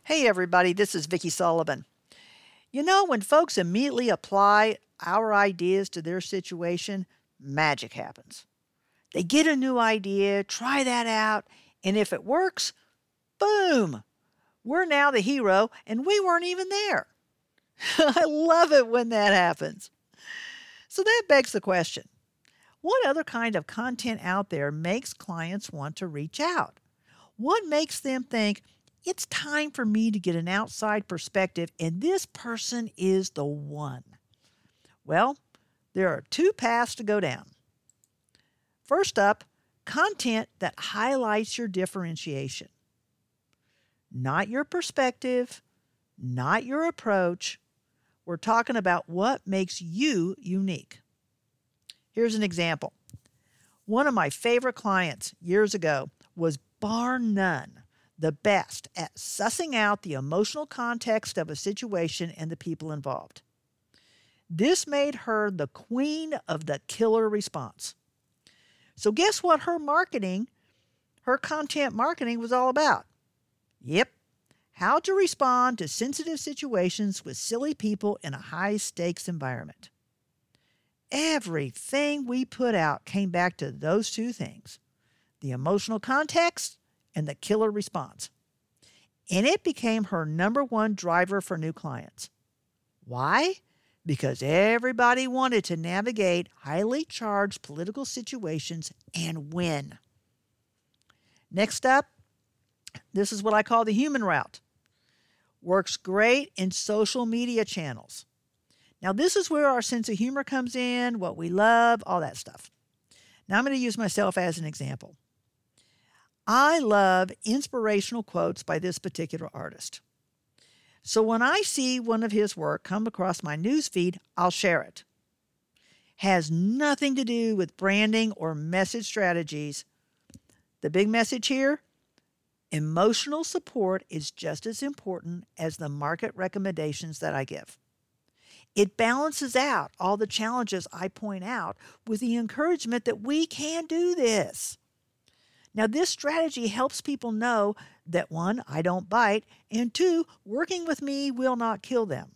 Hey everybody, this is Vicki Sullivan. When folks immediately apply our ideas to their situation, magic happens. They get a new idea, try that out, and if it works, boom, we're now the hero and we weren't even there. I love it when that happens. So that begs the question, what other kind of content out there makes clients want to reach out? What makes them think, it's time for me to get an outside perspective, and this person is the one? Well, there are two paths to go down. First up, content that highlights your differentiation. Not your perspective, not your approach. We're talking about what makes you unique. Here's an example. One of my favorite clients years ago was bar none the best at sussing out the emotional context of a situation and the people involved. This made her the queen of the killer response. So guess what her content marketing was all about? Yep, how to respond to sensitive situations with silly people in a high-stakes environment. Everything we put out came back to those two things, the emotional context and the killer response. And it became her number one driver for new clients. Why? Because everybody wanted to navigate highly charged political situations and win. Next up, this is what I call the human route. Works great in social media channels. Now, this is where our sense of humor comes in, what we love, all that stuff. Now, I'm going to use myself as an example. I love inspirational quotes by this particular artist. So when I see one of his work come across my newsfeed, I'll share it. Has nothing to do with branding or message strategies. The big message here, emotional support is just as important as the market recommendations that I give. It balances out all the challenges I point out with the encouragement that we can do this. Now, this strategy helps people know that one, I don't bite, and two, working with me will not kill them.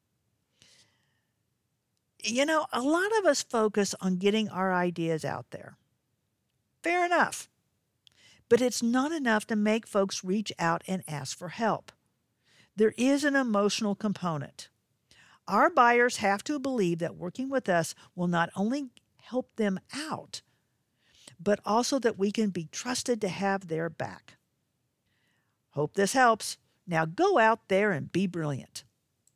A lot of us focus on getting our ideas out there. Fair enough. But it's not enough to make folks reach out and ask for help. There is an emotional component. Our buyers have to believe that working with us will not only help them out, but also that we can be trusted to have their back. Hope this helps. Now go out there and be brilliant.